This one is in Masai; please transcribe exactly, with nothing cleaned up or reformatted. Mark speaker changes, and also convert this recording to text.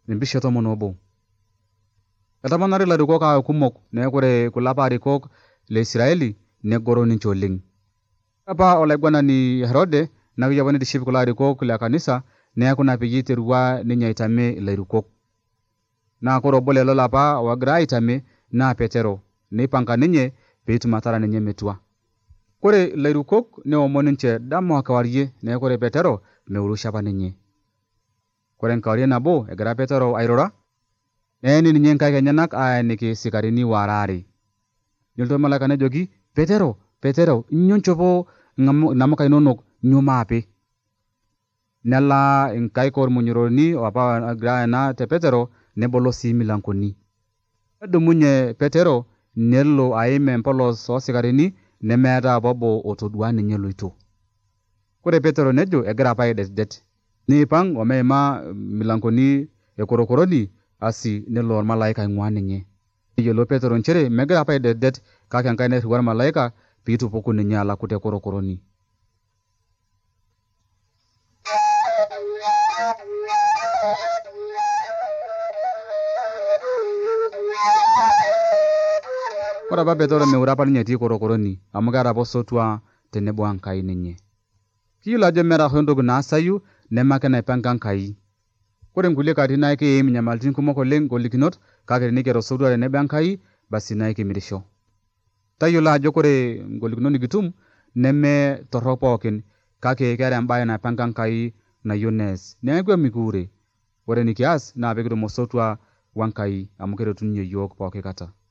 Speaker 1: nimbishe tomon obo. Etamanari ilarikok aa kumok neeku ore kulo apa arikok le Israeli negoro ninche oleng. Apa olaiguanani Herode nakeyieu apa nitiship kulo arikok le kanisa neeku ina peyie iterua ninye aitame ilairukok. Naa kore obo lelo lapa ogira aitame naa Petero, neipanga ninye peetum atara ninye metua. Kore ilairukok neomon ninche dama kewarie neeku ore Petero meurusha apa ninye. Kore enkewarie nabo egira Petero airura neeni ninye nkaik enyenak aaniki isikarini waare are. Nelotu ormalaika nejoki, Petero, Petero, nyoo inchopo inamuka inonok nyoo maape? Nelaa inkaik ormunyoroni apa egira aena te Petero nebolo sii milangoni. Nedumunye Petero nelo aim empolos oosikarini nemeeta apa obo otodua ninye eloito. Kore Petero nejo egira apa aidetidet. Neipang' omeima milangoni ekorokoroni asi nelo ormalaika aing'ua ninye. Neyiolou Petero nchere megira apa aidetidet kake Enkai nairriwua ormalaika piitupuku ninye alaku te korokoroni. Ore apa Petero meure apa ninye etii korokoroni amu keeta apa osotua tenebo Enkai ninye. Kiyiolo ajo meeta hoo entoki naasayu neme ake naipanga Enkai. Kore nkulie katitin naa kiim inyamalitin kumok oleng golikinot kake tenikiata osotua tenebo Enkai basi naa kimirisho. Tayiolo ajo kore ngolikinot nikitum neme torrok pookin kake keeta embaye naipanga Enkai nayieu nees. Neeku emikiure. Ore enikias naa peekitum osotua we Enkai amu keretu ninye iyiok pooki kata.